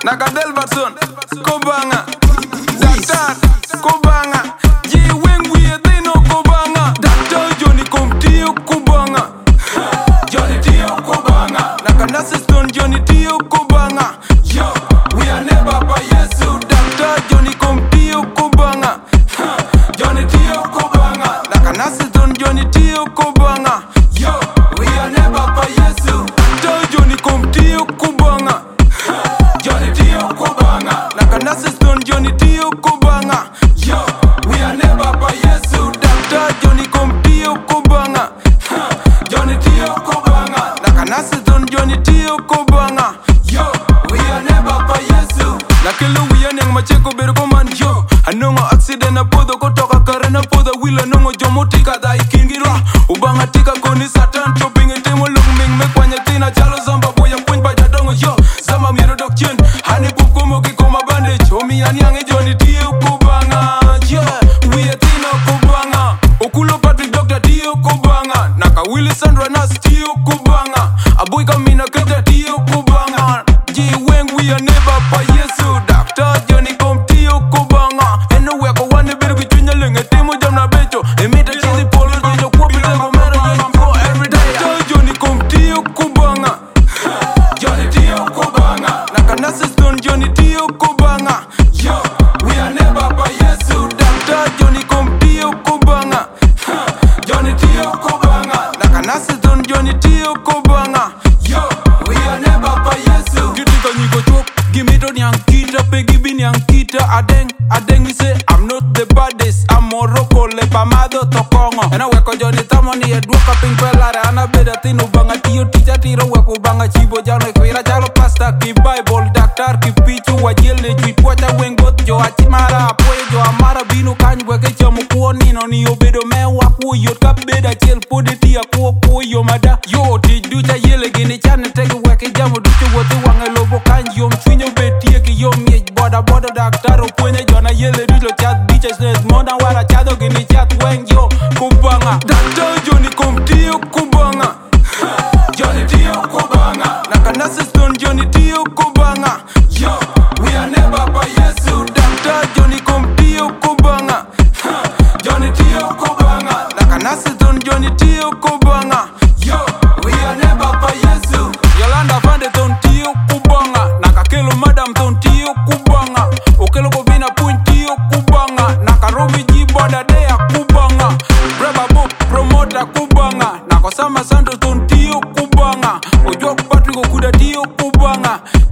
Nakadel Batson, Kobanga, Daktar, Kobanga, Ji Weng Wietino Kobanga, Daktar Johnny Tio Kobanga, Johnny Tio Kobanga, Nakanasi Stone Johnny Tio Kobanga, yo, we are never by Yesu, Daktar Johnny Tio Kobanga, Johnny Tio Kobanga, Nakanasi Stone Johnny Tio Kobanga, yo, we are never by Yesu, Daktar Johnny Tio Kobanga, Johnny Tio Kobanga, Nakanasi Stone Johnny Tio Kobanga, yo, we are never by Yesu, Daktar Johnny Tio Kobanga, Johnny Tio Kobanga, Nakanasi Stone Johnny Tio Kobanga, yo, we are never by Yesu. Nakelo we are nang macheko beru command yo. Anongo accident na podo kotoka karena podo wila nongo jomotika da ikingirwa. Ubanga tika koni satan chopping etemo lugming me kwanya tina chalo zamba boya point by jadongo yo. Sama miro dokchen hani bukomo kikoma bandage. Omi yani ange Johnny Tio Kobanga, yeah, we are Tino Kobanga. Okulo Patrick Dr. Tio Kobanga, Naka Willie Sandra Nas Tio Kobanga, Aboy Kamina Keta Tio Kobanga, Ji Weng we are never by Yesu, Daktar Johnny Tio Kobanga, and no way go one bit between the ling and Timo Jamna Becho, and meet a chili polo in the Kobe go every day. Daktar Johnny Tio Kobanga, Johnny Tio Kobanga, Nakanasi Stone Johnny Tio Kobanga, yo, we are never by Yesu, Daktar Johnny Tio Kobanga, Johnny Tio Kobanga, Nakanasi Stone Johnny Tio Kobanga, yo, we are never by Yesu. Kitika niko chok, gimito nyankita, pegi bin nyankita, adeng me say I'm not the baddest, I'm Morocco le pamado tokongo. And I work on Johnny Tamoni e duoka ping pelare, ana beda tino banga tio ticha tiro weko banga chibo jano kwira chalo pasta ki Bible, Daktar ki pichu wajele jui pocha wengot jo achimara apoye jo amara binu kanyu weke chamu kuo nino ni obedo mewa kuo yot ka beda chel pode tia kuo yo mada yo ti ducha yele gini chane tege weke jamu ducha wote wange lobo kanyu yom chwinyo betie ki yom yej boda Daktar opwenye jona yele dilo chat bitches nes monda wara chado gini chat weng yo Kobanga, Daktar Johnny Tio Kobanga, Johnny Tio Kobanga, Nakanasi Stone Johnny Tio Kobanga, yo, we are never by Yesu, Daktar Johnny Tio Kobanga, Johnny Tio Kobanga, Nakanasi Stone Johnny Tio Kobanga, yo, we are never by Yesu. Yolanda Vande Tio Kobanga, Nakakelo Madam Tio Kobanga, Okelo Kobina Point Tio Kobanga, Nakarobi Jiboda Dea Kobanga, Breva Book Promoter Kobanga, Nakosama Santos Tio Kobanga, Ojok Patrick Okuda Tio Kobanga,